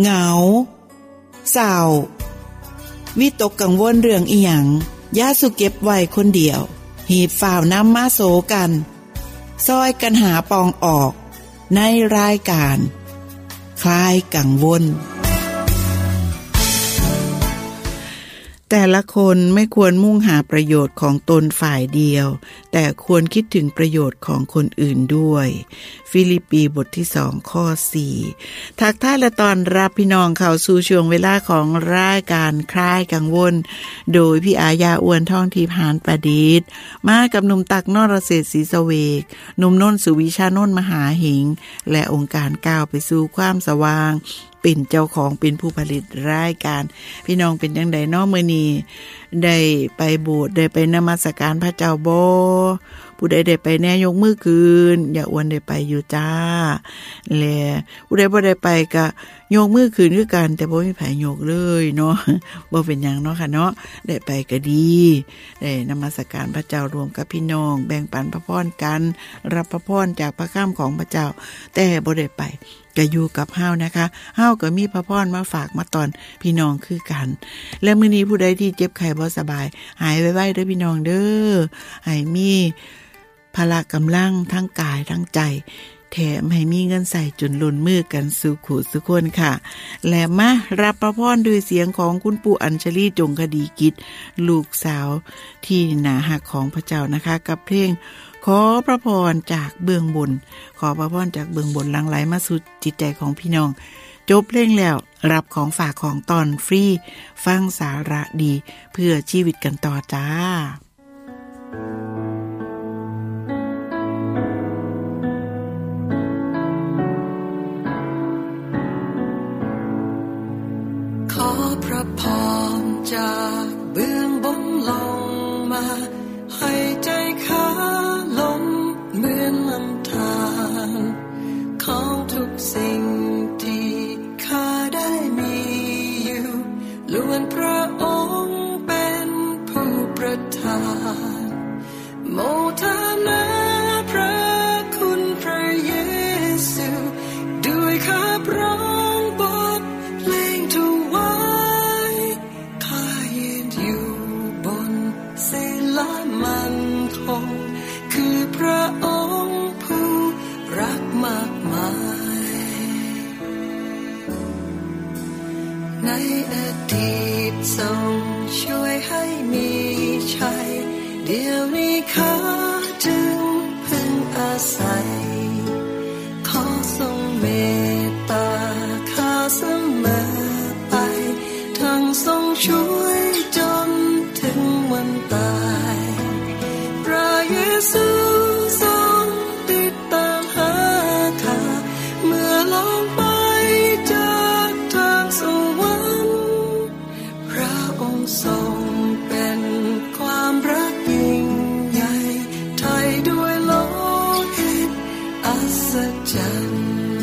เหงาเศร้าวิตกกังวลเรื่องอีหยังอย่าสุเก็บไว้คนเดียวหีบฝ่าวนำมาโสกันซอยกันหาปองออกในรายการคลายกังวลแต่ละคนไม่ควรมุ่งหาประโยชน์ของตนฝ่ายเดียวแต่ควรคิดถึงประโยชน์ของคนอื่นด้วยฟิลิปปีบทที่2ข้อ4ทักทายและต้อนรับพี่น้องเข้าสู่ช่วงเวลาของรายการคลายกังวลโดยพี่อาญาอ้วนท่องทิพย์หานประดิษฐ์มากับหนุ่มตักนรเศรษฐ์ศรีสเวกหนุ่มน้นสุวิชานนท์มหาหิงและองค์การก้าวไปสู่ความสว่างเป็นเจ้าของเป็นผู้ผลิตรายการพี่น้องเป็นจังได๋น้อมื้อนี้ได้ไปโบสถ์ได้ไปนมัสการพระเจ้าบ่ผู้ใดได้ไปแน่ยกมือขึ้นอย่าอ้วนได้ไปอยู่จ้าและผู้ใดบ่ได้ไปก็ยกมือขึ้นคือกันแต่บ่มีไผยกเลยเนาะบ่เป็นหยังเนาะค่ะเนาะได้ไปก็ดีได้นมัสการพระเจ้ารวมกับพี่น้องแบ่งปันพระพรกันรับพระพรจากพระคำของพระเจ้าแต่บ่ได้ไปก็อยู่กับเฮานะคะเฮาก็มีพระพรมาฝากมาตอนพี่น้องคือกันและมื้อนี้ผู้ใดที่เจ็บไข้บ่สบายหายไวๆเด้อพี่น้องเด้อให้มีพละกำลังทั้งกายทั้งใจแถมให้มีเงินใส่จนล้นมือกันสู่ขู่สุคนค่ะและมารับพระพรด้วยเสียงของคุณปู่อัญชลีจงคดีกิจลูกสาวที่น่ารักของพระเจ้านะคะกับเพลงขอพระพรจากเบื้องบนขอพระพรจากเบื้องบนหลั่งไหลมาสู่จิตใจของพี่น้องจบเพลงแล้วรับของฝากของตอนฟรีฟังสาระดีเพื่อชีวิตกันต่อจ้าขอพระพรจากเบื้องบนลงมาให้ใจข้าลมเหมือนลำธารของทุกสิ่งที่ข้าได้มีอยู่ล้วนพระองค์เป็นผู้ประทานโมทนาพระคุณพระเยซูด้วยข้าพร้อมบทเพลงถวายข้ายืนอยู่บนศิลามันคงคือพระองค์ผู้รักมากมายในอดีตทรงช่วยให้มีชัยเดี๋ยวนี้ข้าจึงพึงอาศัยขอทรงเมตตาข้าเสมอไปทั้งทรงช่วยจนถึงวันตายพระเยซูทรงติดตามหาข้าเมื่อลงไปจากทางสวรรค์พระองค์ทรงเป็นความรักยิ่งใหญ่ไถ่ด้วยโลหิตอัศจรรย์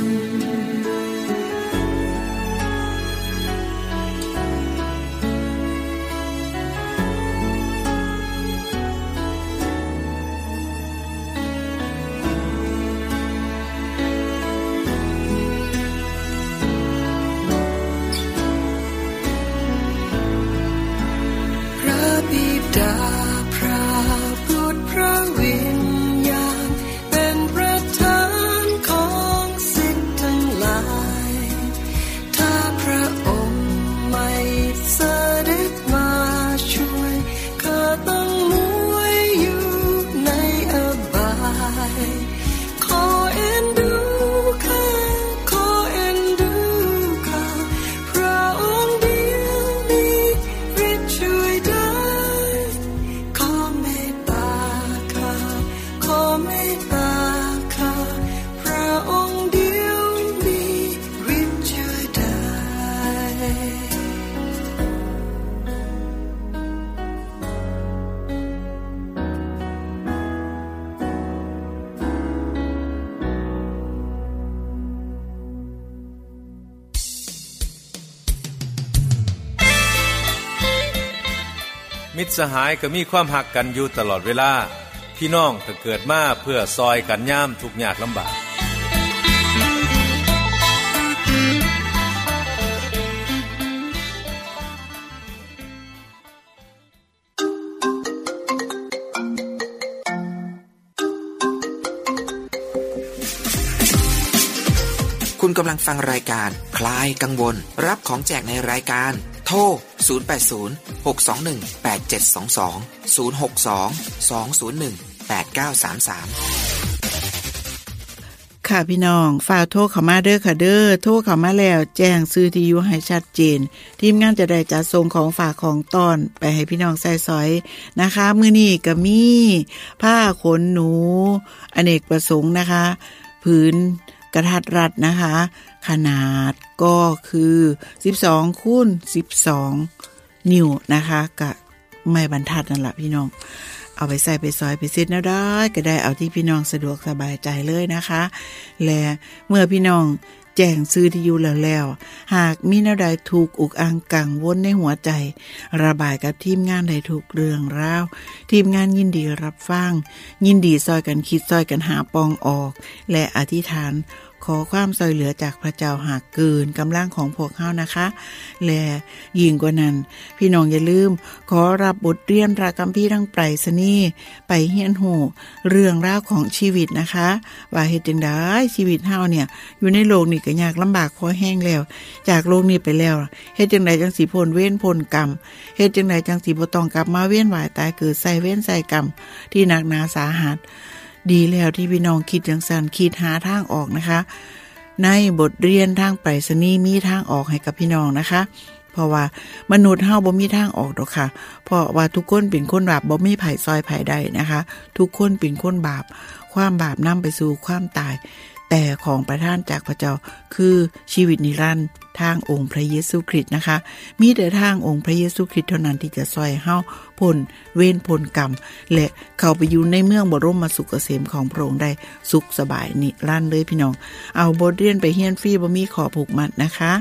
ดาพระบุตรพระวิญญาณเป็นประธานของสิ่งทั้งหลายถ้าพระองค์ไม่เสด็จมาช่วยข้าต้องมั่วอยู่ในอบายขอเอ็นดูข้าขอเอ็นดูข้าพระองค์เดียวมีฤทธิ์ช่วยได้มิตรสหายก็มีความหักกันอยู่ตลอดเวลาพี่น้องก็เกิดมาเพื่อซอยกันยามทุกข์ยากลำบากคุณกำลังฟังรายการคลายกังวลรับของแจกในรายการโทร0806218722 062-201-8933 ค่ะพี่น้องฝากโทรเข้ามาเด้อค่ะเด้อโทรเข้ามาแล้วแจ้งชื่อที่อยู่ให้ชัดเจนทีมงานจะได้จัดส่งของฝากของต้อนไปให้พี่น้องใส่ซอยนะคะมื้อนี้ก็มีผ้าขนหนูอเนกประสงค์นะคะผืนกระทัดรัดนะคะขนาดก็คือ12 คูณ 12 นิ้วนะคะก็ไม่บรรทัดนั่นแหละพี่น้องเอาไปใส่ไปซอยไปเสร็จแล้วได้ก็ได้เอาที่พี่น้องสะดวกสบายใจเลยนะคะและเมื่อพี่น้องแจ้งซื้อที่อยู่แล้วหากมีแนวใดถูกอุกอังกังวลในหัวใจระบายกับทีมงานได้ทุกเรื่องราวทีมงานยินดีรับฟังยินดีซอยกันคิดซอยกันหาปองออกและอธิษฐานขอความช่วยเหลือจากพระเจ้าหากเกินกำลังของพวกเฮานะคะและยิ่งกว่านั้นพี่น้องอย่าลืมขอรับบทเรียนพระคัมภีร์ทั้งไปรษณีย์ไปเรียนรู้เรื่องราวของชีวิตนะคะว่าเฮ็ดจังได๋ชีวิตเฮาเนี่ยอยู่ในโลกนี้ก็ยากลำบากพอแห้งแล้วจากโลกนี้ไปแล้วเฮ็ดจังได๋จังสิพ้นเวรพ้นกรรมเฮ็ดจังได๋จังสิบ่ต้องกลับมาเวียนว่ายตายเกิดใส่เวรใส่กรรมที่หนักหนาสาหัสดีแล้วที่พี่น้องคิดจังซั่นคิดหาทางออกนะคะในบทเรียนทางไปรษณีย์มีทางออกให้กับพี่น้องนะคะเพราะว่ามนุษย์เฮาบ่มีทางออกดอกค่ะเพราะว่าทุกคนเป็นคนบาปบ่มีไผซอยไผได้นะคะทุกคนเป็นคนบาปความบาปนำไปสู่ความตายแต่ของประทานจากพระเจ้าคือชีวิตนิรันดร์ทางองค์พระเยซูคริสต์นะคะมีแต่ทางองค์พระเยซูคริสต์เท่านั้นที่จะช่วยเฮาพ้นเวรพ้นกรรมและเข้าไปอยู่ในเมืองบรมสุขเกษมของพระองค์ได้สุขสบายนิรันดร์เลยพี่น้องเอาบทเรียนไปเรียนฟรีบ่มีขอผูกมัดนะคะ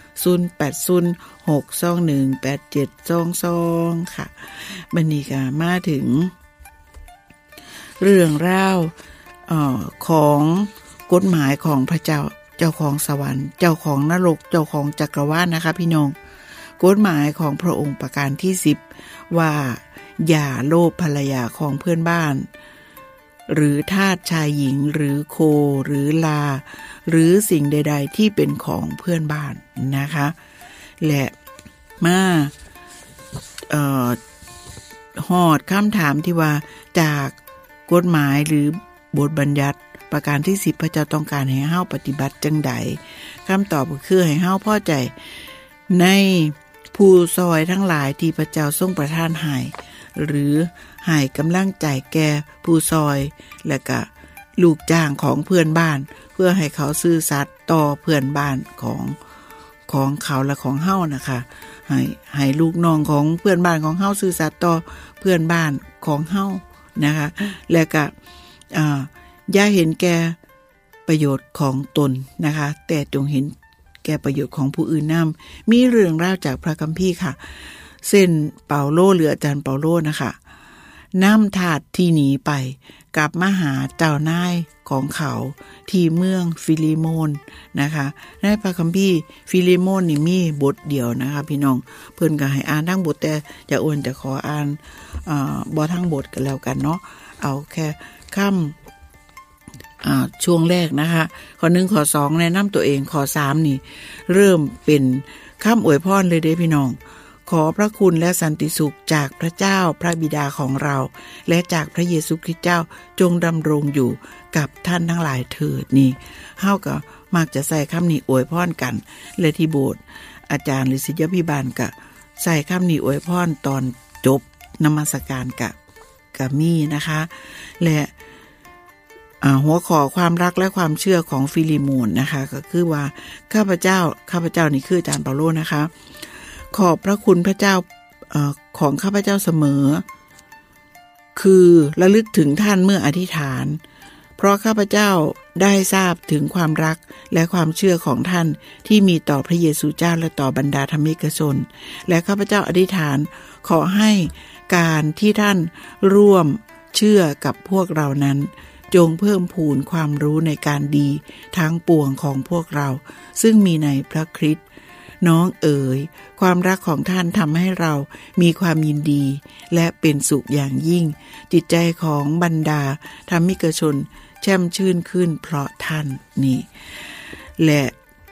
0806218722ค่ะบัดนี้ก็มาถึงเรื่องราวของกฎหมายของพระเจ้าเจ้าของสวรรค์เจ้าของนรกเจ้าของจักรวาลนะคะพี่น้องกฎหมายของพระองค์ประการที่10ว่าอย่าโลภภรรยาของเพื่อนบ้านหรือทาสชายหญิงหรือโคหรือลาหรือสิ่งใดๆที่เป็นของเพื่อนบ้านนะคะและมาหอดคำถามที่ว่าจากกฎหมายหรือบทบัญญัติประการที่10พระเจ้าต้องการให้เฮาปฏิบัติจังใดคำตอบก็คือให้เฮาพอใจในผู้ซอยทั้งหลายที่พระเจ้าทรงประทานให้หรือให้กำลังใจแก่ผู้ซอยและก็ลูกจ้างของเพื่อนบ้านเพื่อให้เขาซื่อสัตย์ต่อเพื่อนบ้านของเขาและของเฮานะคะให้ลูกน้องของเพื่อนบ้านของเฮาซื่อสัตย์ต่อเพื่อนบ้านของเฮานะคะและก็อย่าเห็นแก่ประโยชน์ของตนนะคะแต่จงเห็นแก่ประโยชน์ของผู้อื่นนำมีเรื่องราวจากพระคัมภีร์ค่ะเส้นเปาโลหรืออาจารย์เปาโลนะคะนำทาสที่หนีไปกลับมาหาเจ้านายของเขาที่เมืองฟิลิโมนนะคะในพระคัมภีร์ฟิลิโมนนี่มีบทเดียวนะคะพี่น้องเพิ่นก็ให้อ่านทั้งบทแต่จะอ้วนจะขออ่านบ่ทั้งบทกันแล้วกันเนาะเอาแค่คำช่วงแรกนะคะข้อ1ข้อ2แนะนำตัวเองข้อ3นี่เริ่มเป็นคำอวยพรเลยเด้พี่น้องขอพระคุณและสันติสุขจากพระเจ้าพระบิดาของเราและจากพระเยซูคริสต์เจ้าจงดำรงอยู่กับท่านทั้งหลายเถิดนี่เฮาก็มักจะใส่คำนี้อวยพรกันและที่โบสถ์อาจารย์หรือศิษยาภิบาลก็ใส่คำนี้อวยพรตอนจบนมัสการกับมีนะคะและหัวข้อความรักและความเชื่อของฟิลิโมนนะคะก็คือว่าข้าพเจ้านี่คืออาจารย์เปาโลนะคะขอบพระคุณพระเจ้าของข้าพเจ้าเสมอคือระลึกถึงท่านเมื่ออธิษฐานเพราะข้าพเจ้าได้ทราบถึงความรักและความเชื่อของท่านที่มีต่อพระเยซูเจ้าและต่อบรรดาธรรมิกชนและข้าพเจ้าอธิษฐานขอให้การที่ท่านร่วมเชื่อกับพวกเรานั้นจงเพิ่มพูนความรู้ในการดีทั้งปวงของพวกเราซึ่งมีในพระคริสต์น้องเอ๋ยความรักของท่านทำให้เรามีความยินดีและเป็นสุขอย่างยิ่งจิตใจของบรรดาธรรมิกชนแช่มชื่นขึ้นเพราะท่านนี่และ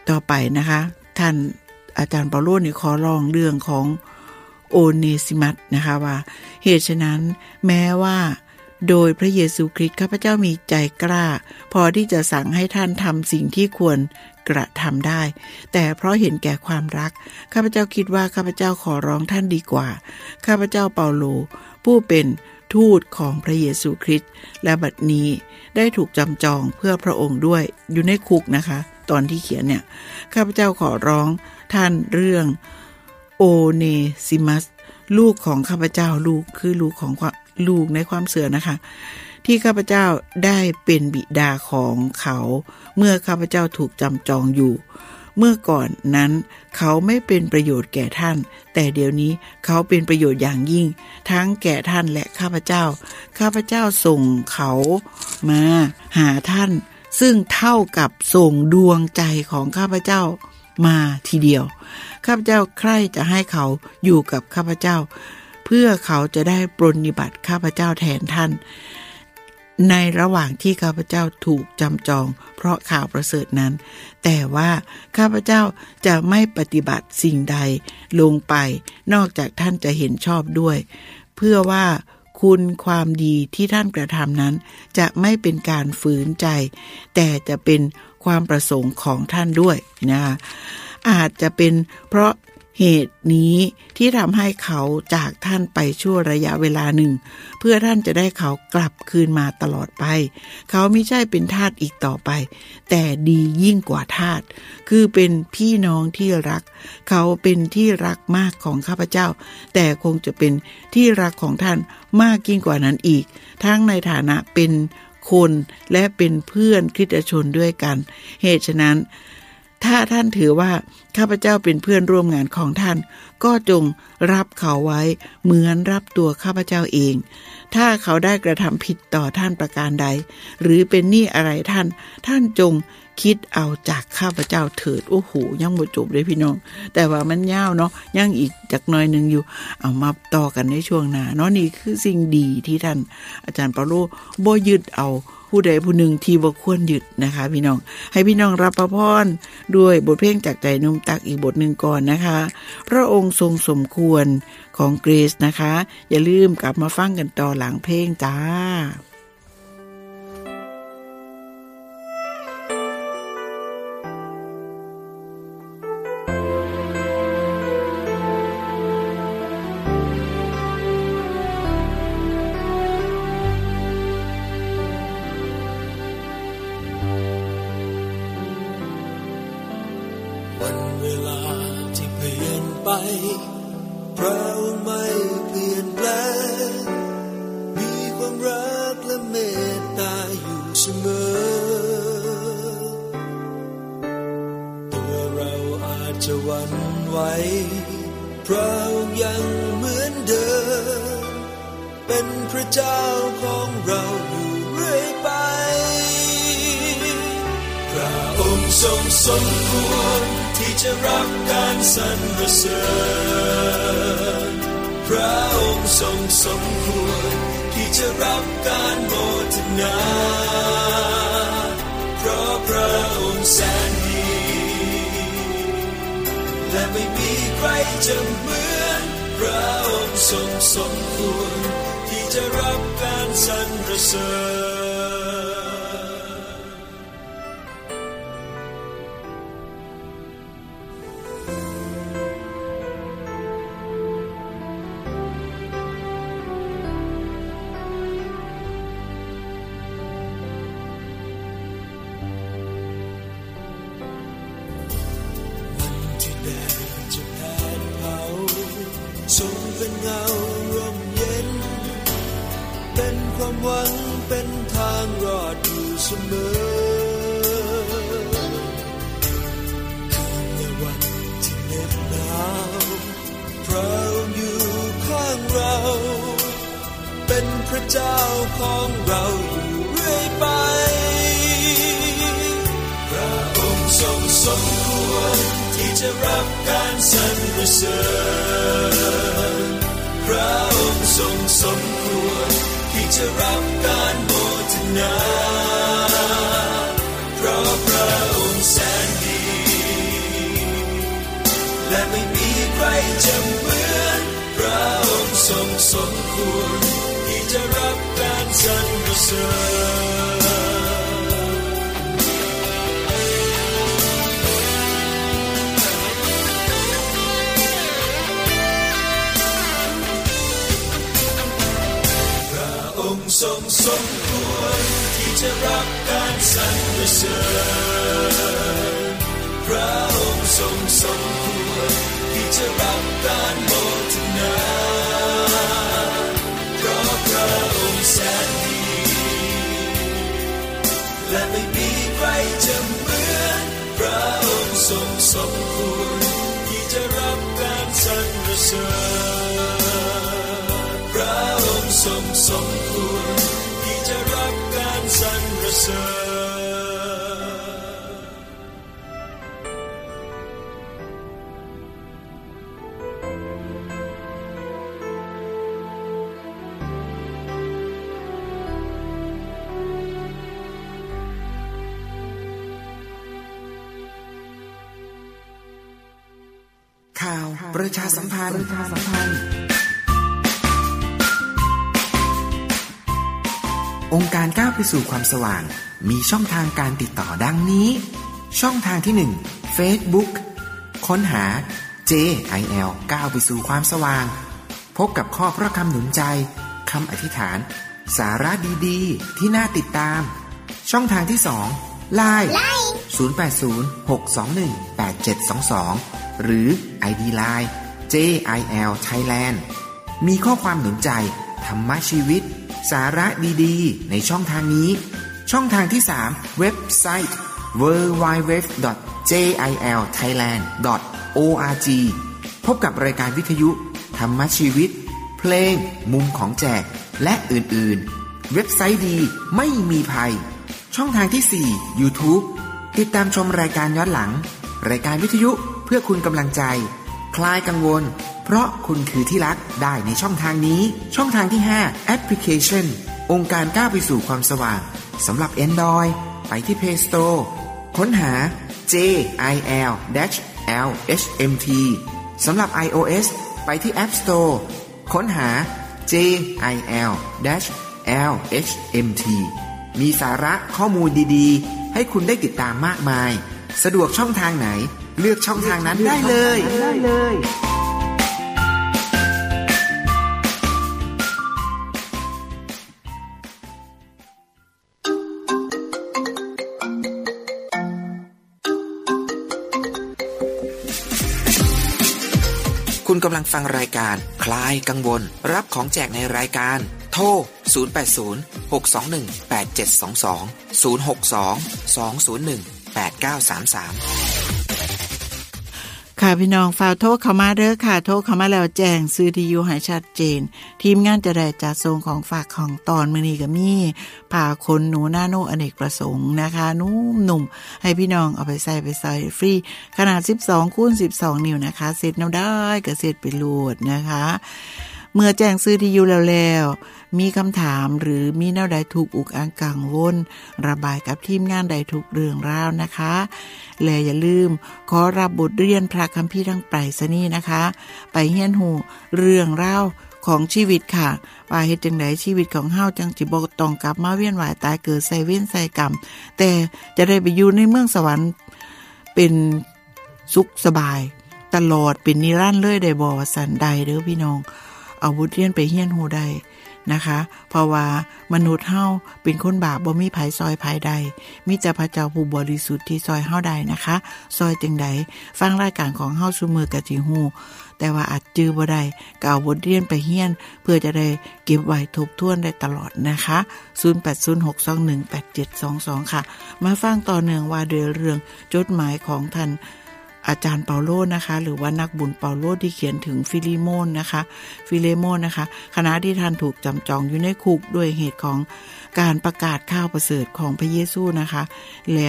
ต่อไปนะคะท่านอาจารย์เปาโลนี่ขอร้องเรื่องของโอเนซิมัสนะคะว่าเหตุฉะนั้นแม้ว่าโดยพระเยซูคริสต์ข้าพเจ้ามีใจกล้าพอที่จะสั่งให้ท่านทำสิ่งที่ควรกระทำได้แต่เพราะเห็นแก่ความรักข้าพเจ้าคิดว่าข้าพเจ้าขอร้องท่านดีกว่าข้าพเจ้าเปาโลผู้เป็นทูตของพระเยซูคริสต์และบัดนี้ได้ถูกจำจองเพื่อพระองค์ด้วยอยู่ในคุกนะคะตอนที่เขียนเนี่ยข้าพเจ้าขอร้องท่านเรื่องโอเนซิมัสลูกของข้าพเจ้าลูกคือลูกของลูกในความเสื่อนะคะที่ข้าพเจ้าได้เป็นบิดาของเขาเมื่อข้าพเจ้าถูกจำจองอยู่เมื่อก่อนนั้นเขาไม่เป็นประโยชน์แก่ท่านแต่เดี๋ยวนี้เขาเป็นประโยชน์อย่างยิ่งทั้งแก่ท่านและข้าพเจ้าส่งเขามาหาท่านซึ่งเท่ากับส่งดวงใจของข้าพเจ้ามาทีเดียวข้าพเจ้าใคร่จะให้เขาอยู่กับข้าพเจ้าเพื่อเขาจะได้ปรนนิบัติข้าพเจ้าแทนท่านในระหว่างที่ข้าพเจ้าถูกจำจองเพราะข่าวประเสริฐนั้นแต่ว่าข้าพเจ้าจะไม่ปฏิบัติสิ่งใดลงไปนอกจากท่านจะเห็นชอบด้วยเพื่อว่าคุณความดีที่ท่านกระทำนั้นจะไม่เป็นการฝืนใจแต่จะเป็นความประสงค์ของท่านด้วยนะคะอาจจะเป็นเพราะเหตุนี้ที่ทำให้เขาจากท่านไปชั่วระยะเวลาหนึ่งเพื่อท่านจะได้เขากลับคืนมาตลอดไปเขาไม่ใช่เป็นทาสอีกต่อไปแต่ดียิ่งกว่าทาสคือเป็นพี่น้องที่รักเขาเป็นที่รักมากของข้าพเจ้าแต่คงจะเป็นที่รักของท่านมากยิ่งกว่านั้นอีกทั้งในฐานะเป็นคนและเป็นเพื่อนคริสตชนด้วยกันเหตุฉะนั้นถ้าท่านถือว่าข้าพเจ้าเป็นเพื่อนร่วมงานของท่านก็จงรับเขาไว้เหมือนรับตัวข้าพเจ้าเองถ้าเขาได้กระทำผิดต่อท่านประการใดหรือเป็นหนี้อะไรท่านจงคิดเอาจากข้าพเจ้าเถิดโอ้โหยังบ่จบเลยพี่น้องแต่ว่ามันยาวเนาะยังอีกจักหน่อยนึงอยู่เอามาต่อกันในช่วงหน้าเนาะนี่คือสิ่งดีที่ท่านอาจารย์เปาโลบ่ยึดเอาผู้ใดผู้หนึ่งที่บ่ควรยึดนะคะพี่น้องให้พี่น้องรับพระพรด้วยบทเพลงจากใจนุ่มตักอีกบทหนึ่งก่อนนะคะพระองค์ทรงสมควรของเกรซนะคะอย่าลืมกลับมาฟังกันต่อหลังเพลงจ้าพระองค์ไม่เปลี่ยนแปลงมีความรักและเมตตาอยู่เสมอตัวเราอาจจะหวั่นไหวพระองค์ยังเหมือนเดิมเป็นพระเจ้าของเราอยู่เรื่อยไปพระองค์ทรงสมควรที่จะรับการสรรเสริญพระองค์ทรงสมควรที่จะรับการโมทนาเพราะพระองค์แสนดีและไม่มีใครจะเหมือนพระองค์ทรงสมควรที่จะรับการสรรเสริญทรงเป็นเงาร่มเย็นเป็นความหวังเป็นทางรอดอยู่เสมอคืนในวันที่เหน็บหนาวพระองค์อยู่ข้างเราเป็นพระเจ้าของเราอยู่เรื่อยไปพระองค์ทรงสมควรที่จะรับการสรรเสริญพระองค์ทรงสมควรที่จะรับการโมทนาเพราะพระองค์แสนดีทรงสมควรที่จะรับการสรรเสริญทรงสมควรที่จะรับการสรรเสริญพระองค์ทรงสมควรที่จะรับการโมทนาเพราะพระองค์แสนดีและไม่มีใครจะเหมือนพระองค์ทรงสมควรที่จะรับการสรรเสริญพระองค์ทรงสมควรที่จะรับการสรรเสริญข่าวประชาสัมพันธ์องค์การก้าวไปสู่ความสว่างมีช่องทางการติดต่อดังนี้ช่องทางที่1 Facebook ค้นหา JIL ก้าวไปสู่ความสว่างพบกับข้อพระคำหนุนใจคำอธิษฐานสาระดีๆที่น่าติดตามช่องทางที่2 LINE 0806218722หรือ ID Line JIL Thailand มีข้อความหนุนใจธรรมะชีวิตสาระดีๆในช่องทางนี้ช่องทางที่3เว็บไซต์ www.jilthailand.org พบกับรายการวิทยุธรรมะชีวิตเพลงมุมของแจกและอื่นๆเว็บไซต์ดีไม่มีภัยช่องทางที่4 YouTube ติดตามชมรายการย้อนหลังรายการวิทยุเพื่อคุณกำลังใจคลายกังวลเพราะคุณคือที่รักได้ในช่องทางนี้ช่องทางที่5แอปพลิเคชันองค์การก้าวไปสู่ความสว่างสำหรับ Android ไปที่ Play Store ค้นหา JIL-LHMT สำหรับ iOS ไปที่ App Store ค้นหา JIL-LHMT มีสาระข้อมูลดีๆให้คุณได้ติดตามมากมายสะดวกช่องทางไหนเลือกช่องทางนั้นได้เลยคุณกำลังฟังรายการคลายกังวลรับของแจกในรายการโทร 0806218722 ค่ะพี่น้องฝากโทรเข้ามาเด้อค่ะโทรเข้ามาแล้วแจ้งซื้อที่อยู่ให้ชัดเจนทีมงานจะได้จัดส่งของฝากของตอนมื้อนี้ก็มีผ้าขนหนูนาโนอเนกประสงค์นะคะนุ่มๆให้พี่น้องเอาไปใส่ฟรีขนาด 12x12 นิ้วนะคะเสร็จแนวได้ก็เสร็จไปโหลดนะคะเมื่อแจ้งซื้อที่อยู่แล้วมีคำถามหรือมีแนวใดถูกอุกอังกังวลระบายกับทีมงานใดทุกเรื่องราวนะคะและอย่าลืมขอรับบทเรียนพระคัมภีร์ทางไปรษณีย์นะคะไปเรียนรู้เรื่องราวของชีวิตค่ะว่าเฮ็ดจังได๋ชีวิตของเฮาจังสิบ่ต้องกลับมาเวียนว่ายตายเกิดใส่เวรใส่กรรมแต่จะได้ไปอยู่ในเมืองสวรรค์เป็นสุขสบายตลอดเป็นนิรันดร์เลยได้บ่ว่าซั่นใดเด้อพี่น้องเอาบทเรียนไปเรียนรู้ได้นะคะเพราะว่ามนุษย์เฮาเป็นคนบาปบ่มีไผซอยไผใดมีแต่พระเจ้าผู้บริสุทธิ์ที่ซอยเฮาได้นะคะซอยจังได๋ฟังรายการของเฮาซุมื้อก็สิฮู้แต่ว่าอาจจื้อบ่ได้ก็เอาบทเรียนไปเรียนเพื่อจะได้เก็บไว้ทบทวนได้ตลอดนะคะ0806218722ค่ะมาฟังต่อเนื่องว่าด้วยเรื่องจดหมายของท่านอาจารย์เปาโลนะคะหรือว่านักบุญเปาโลที่เขียนถึงฟิเลโมนนะคะขณะที่ท่านถูกจำจองอยู่ในคุกด้วยเหตุของการประกาศข่าวประเสริฐของพระเยซูนะคะและ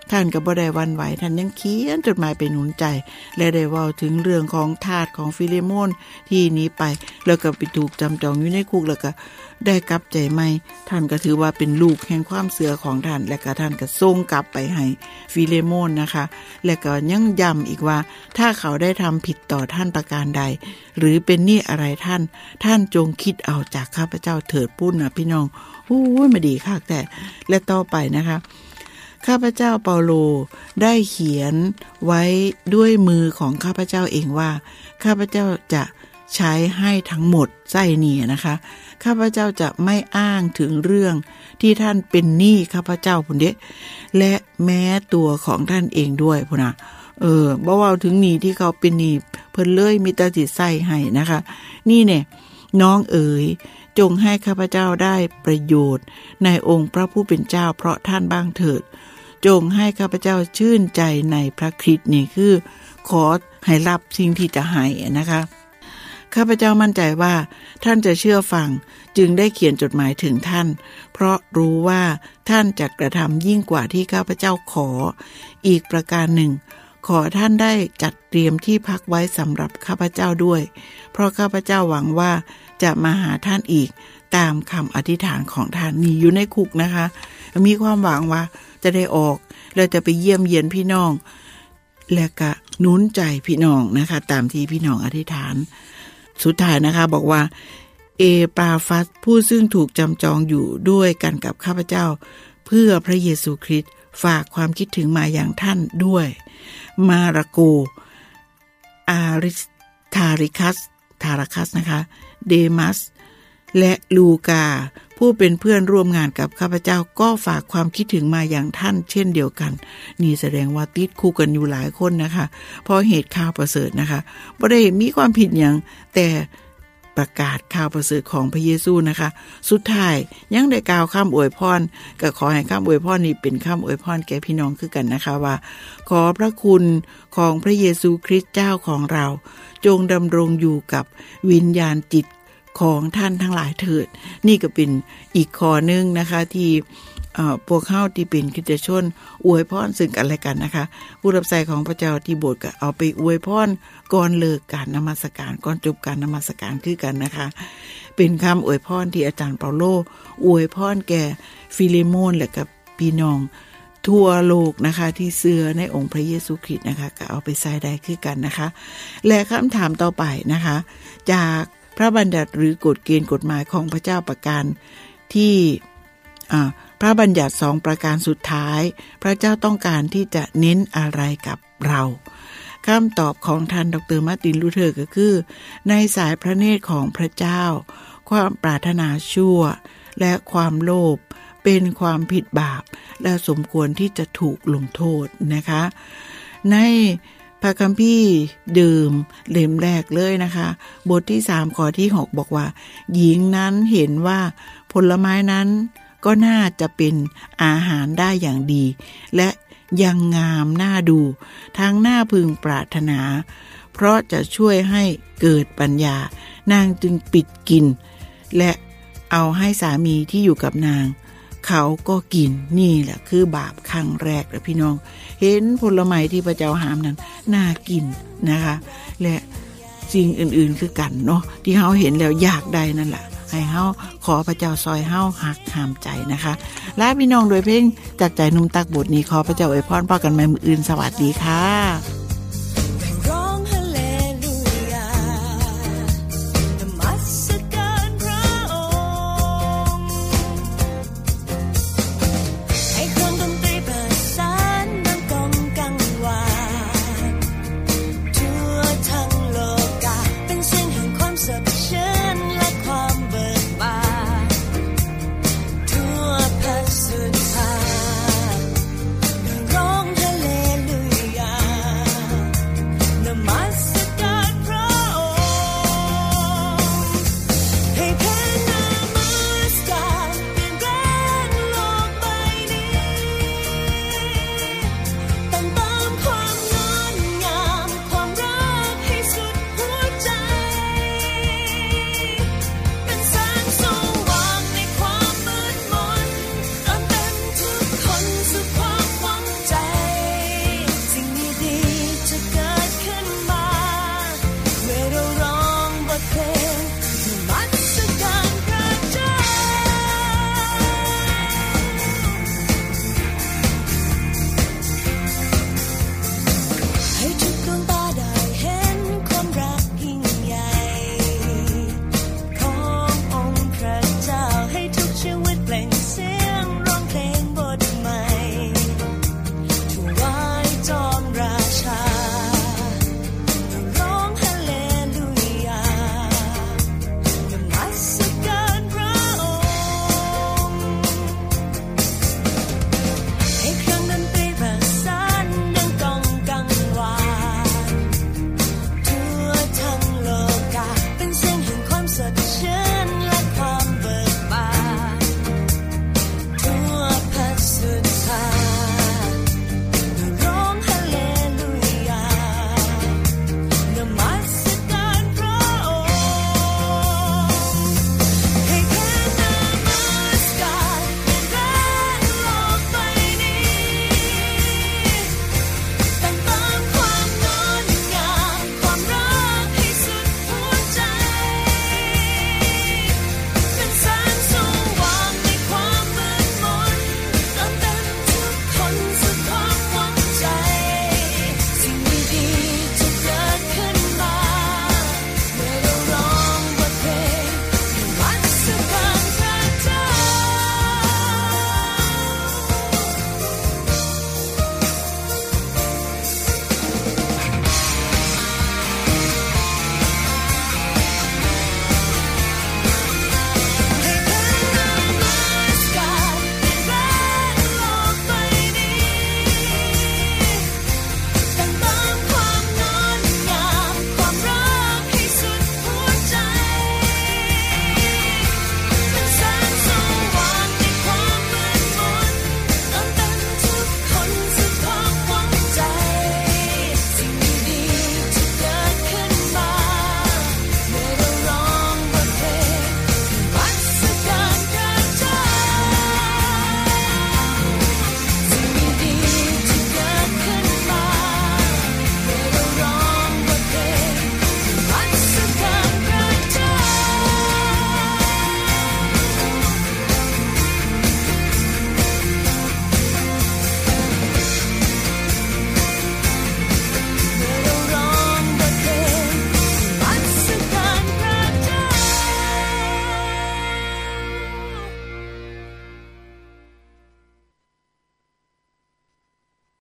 ท่านก็บ่ได้หวั่นไหวท่านยังเขียนจดหมายไปหนุนใจและได้เว้าถึงเรื่องของทาสของฟิเลโมนที่หนีไปแล้วก็ไปถูกจำจองอยู่ในคุกแล้วก็ได้กลับใจใหม่ท่านก็ถือว่าเป็นลูกแห่งความเสื่อของท่านและก็ท่านก็ส่งกลับไปให้ฟิเลโมนนะคะและก็ยังย้ำอีกว่าถ้าเขาได้ทำผิดต่อท่านประการใดหรือเป็นหนี้อะไรท่านจงคิดเอาจากข้าพเจ้าเถิดปุ้นนะพี่น้องโอ้ยมาดีคักแต่และต่อไปนะคะข้าพเจ้าเปาโลได้เขียนไว้ด้วยมือของข้าพเจ้าเองว่าข้าพเจ้าจะใช้ให้ทั้งหมดไส้นี่นะคะข้าพเจ้าจะไม่อ้างถึงเรื่องที่ท่านเป็นหนี้ข้าพเจ้าพุ่นเด้และแม้ตัวของท่านเองด้วยพุ่นน่ะบ่เว้าถึงหนี้ที่เขาเป็นหนี้เพิ่นเลยมีแต่สิใส่ให้นะคะนี่เนี่ยน้องเอ๋ยจงให้ข้าพเจ้าได้ประโยชน์ในองค์พระผู้เป็นเจ้าเพราะท่านบ้างเถิดจงให้ข้าพเจ้าชื่นใจในพระคริสต์นี่คือขอให้รับสิ่งที่จะให้นะคะข้าพเจ้ามั่นใจว่าท่านจะเชื่อฟังจึงได้เขียนจดหมายถึงท่านเพราะรู้ว่าท่านจะกระทำยิ่งกว่าที่ข้าพเจ้าขออีกประการหนึ่งขอท่านได้จัดเตรียมที่พักไว้สำหรับข้าพเจ้าด้วยเพราะข้าพเจ้าหวังว่าจะมาหาท่านอีกตามคำอธิษฐานของท่านนี่อยู่ในคุกนะคะมีความหวังว่าจะได้ออกแล้วจะไปเยี่ยมเยียนพี่น้องและก็หนุนใจพี่น้องนะคะตามที่พี่น้องอธิษฐานสุดท้ายนะคะบอกว่าเอปาฟัสผู้ซึ่งถูกจำจองอยู่ด้วยกันกับข้าพเจ้าเพื่อพระเยซูคริสต์ฝากความคิดถึงมาอย่างท่านด้วยมาระโกอาริสทาริคัสนะคะเดมัสและลูกาผู้เป็นเพื่อนร่วมงานกับข้าพเจ้าก็ฝากความคิดถึงมาอย่างท่านเช่นเดียวกันนี่แสดงว่าติดคุกกันอยู่หลายคนนะคะเพราะเหตุข่าวประเสริฐนะคะบ่ได้มีความผิดอย่างแต่ประกาศข่าวประเสริฐของพระเยซูนะคะสุดท้ายยังได้กล่าวคำอวยพรก็ขอให้คำอวยพรนี้เป็นคำอวยพรแก่พี่น้องคือกันนะคะว่าขอพระคุณของพระเยซูคริสต์เจ้าของเราจงดำรงอยู่กับวิญญาณจิตของท่านทั้งหลายเถิดนี่ก็เป็นอีกข้อนึงนะคะที่พวกเฮาที่เป็นคริสเตียนชนอวยพรซึ่งกันและกันนะคะผู้รับใช้ของพระเจ้าที่โบสถ์ก็เอาไปอวยพรก่อนเลิกการนมัสการก่อนจบการนมัสการคือกันนะคะเป็นคำอวยพรที่อาจารย์เปาโลอวยพรแก่ฟิเลโมนและกับพี่น้องทั่วโลกนะคะที่เชื่อในองค์พระเยซูคริสต์นะคะก็เอาไปใช้ได้คือกันนะคะและคำถามต่อไปนะคะจากพระบัญญัติหรือกฎเกณฑ์กฎหมายของพระเจ้าประการที่พระบัญญัติ2ประการสุดท้ายพระเจ้าต้องการที่จะเน้นอะไรกับเราคำตอบของท่านดร.มาร์ตินลูเทอร์ก็คือในสายพระเนตรของพระเจ้าความปรารถนาชั่วและความโลภเป็นความผิดบาปและสมควรที่จะถูกลงโทษนะคะในพระคัมภีร์เดิมเล่มแรกเลยนะคะบทที่3ข้อที่6บอกว่าหญิงนั้นเห็นว่าผลไม้นั้นก็น่าจะเป็นอาหารได้อย่างดีและยังงามน่าดูทั้งน่าพึงปรารถนาเพราะจะช่วยให้เกิดปัญญานางจึงปิดกินและเอาให้สามีที่อยู่กับนางเขาก็กินนี่แหละคือบาปครั้งแรกนะพี่น้องเห็นผลไม้ที่พระเจ้าห้ามนั้นน่ากินนะคะและสิ่งอื่นๆคือกันเนาะที่เฮาเห็นแล้วอยากได้นั่นแหละให้เฮาขอพระเจ้าซอยเฮาหักห้ามใจนะคะลาพี่น้องโดยเพลงจากใจนุ่มตักบทนี้ขอพระเจ้าอวยพรพากันใหม่มื้ออื่นสวัสดีค่ะ